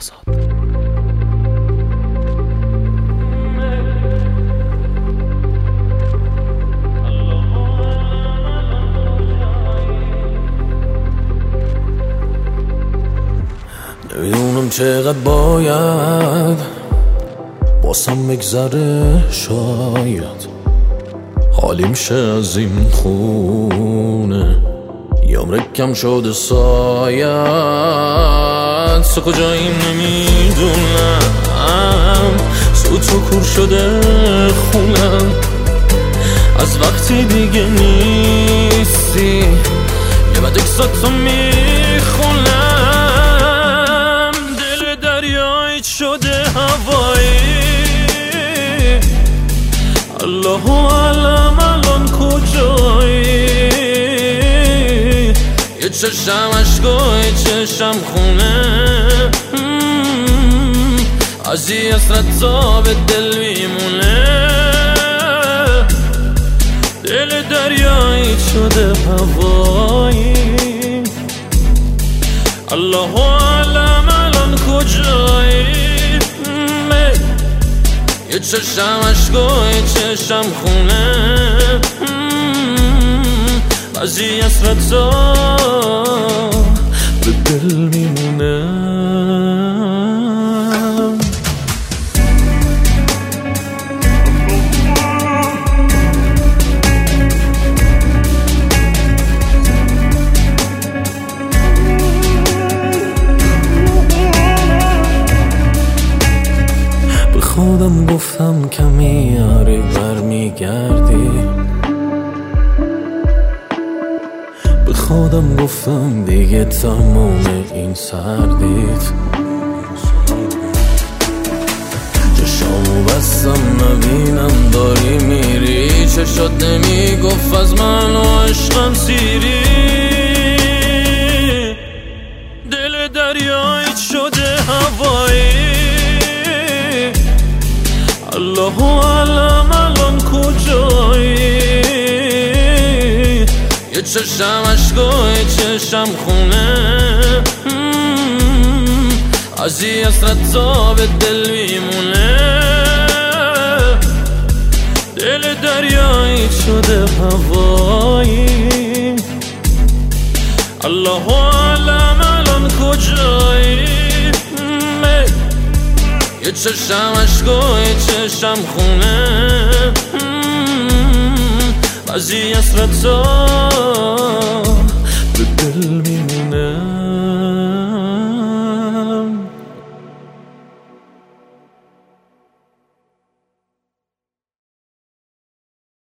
آزاد. نمیدونم چقدر باید باسم بگذره، شاید حالیم شه از این خونه، یا مرکم شده ساید. سو کجاییم نمیدونم، سوت و کور شده خونم، از وقتی دیگه نیستی یه بد اکساتو میخونم. دل دریایی شده هوایی، الله علم الان کجایی. یه چشم عشقا یه چشم خونه، از این حسرت تا به دل میمونه. دل دریایی شده هوایی، الله علم الان کجایی. یه چشم عشقا یه چشم خونه، از این حسرت تا به دل میمونه. خودم گفتم کمی آری برمیگردی، به خودم گفتم دیگه تموم این سردید. چشامو بستم نبینم داری میری، چشات نمیگفت از من و عشقم سیری. دل دریایی شده هوایی، الله علم الان کجایی. یه چشم عشقا یه چشم خونه، از این حسرت تا به دل میمونه. دل دریایی شده هوایی، الله علم الان کجایی. یه چشم عشقا یه چشم خونه، از این حسرت تا به دل